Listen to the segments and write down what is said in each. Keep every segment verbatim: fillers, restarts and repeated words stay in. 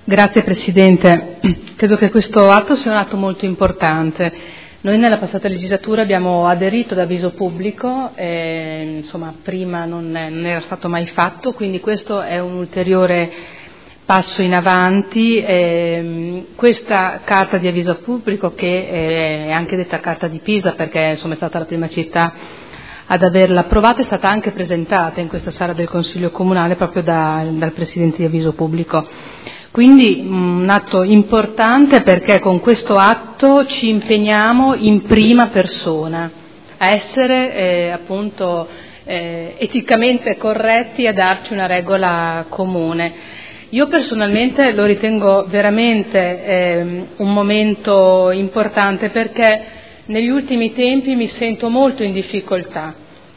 Grazie Presidente. Credo che questo atto sia un atto molto importante. Noi nella passata legislatura abbiamo aderito ad avviso pubblico, e, insomma prima non, è, non era stato mai fatto, quindi questo è un ulteriore passo in avanti. Eh, questa carta di avviso pubblico, che è anche detta carta di Pisa perché insomma, è stata la prima città ad averla approvata, è stata anche presentata in questa sala del Consiglio Comunale proprio da, dal Presidente di avviso pubblico. Quindi un atto importante perché con questo atto ci impegniamo in prima persona a essere eh, appunto eh, eticamente corretti e a darci una regola comune. Io personalmente lo ritengo veramente eh, un momento importante perché negli ultimi tempi mi sento molto in difficoltà.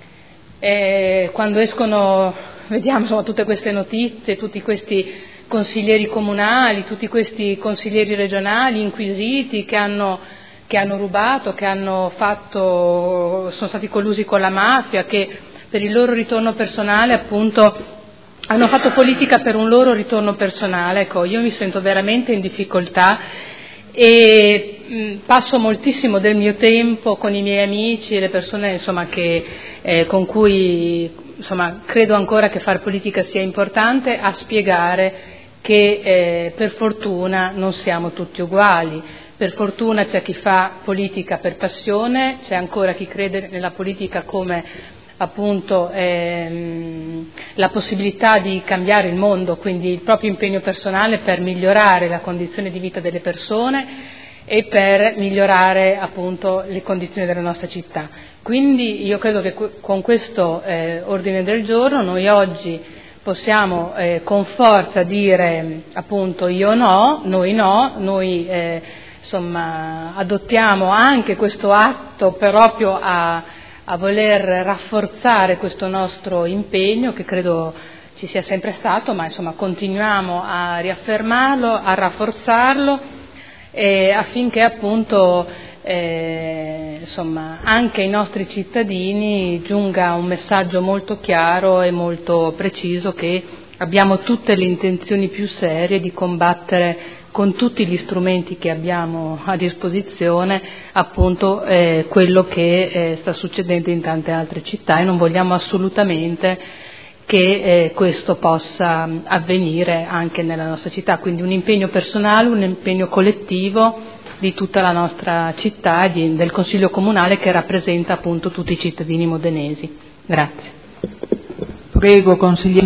Eh, quando escono, vediamo insomma, tutte queste notizie, tutti questi consiglieri comunali, tutti questi consiglieri regionali inquisiti che hanno, che hanno rubato, che hanno fatto, sono stati collusi con la mafia, che per il loro ritorno personale appunto hanno fatto politica per un loro ritorno personale. Ecco, io mi sento veramente in difficoltà e mh, passo moltissimo del mio tempo con i miei amici e le persone insomma, che, eh, con cui insomma, credo ancora che fare politica sia importante, a spiegare che eh, per fortuna non siamo tutti uguali. Per fortuna c'è chi fa politica per passione, c'è ancora chi crede nella politica come appunto ehm, la possibilità di cambiare il mondo, quindi il proprio impegno personale per migliorare la condizione di vita delle persone e per migliorare appunto le condizioni della nostra città. Quindi io credo che con questo eh, ordine del giorno noi oggi possiamo eh, con forza dire appunto io no, noi no, noi eh, insomma adottiamo anche questo atto proprio a, a voler rafforzare questo nostro impegno che credo ci sia sempre stato, ma insomma continuiamo a riaffermarlo, a rafforzarlo eh, affinché appunto Eh, insomma, anche ai nostri cittadini giunga un messaggio molto chiaro e molto preciso che abbiamo tutte le intenzioni più serie di combattere con tutti gli strumenti che abbiamo a disposizione appunto eh, quello che eh, sta succedendo in tante altre città e non vogliamo assolutamente che eh, questo possa avvenire anche nella nostra città, quindi un impegno personale, un impegno collettivo di tutta la nostra città e di, del Consiglio Comunale che rappresenta appunto tutti i cittadini modenesi. Grazie. Prego, consigliere.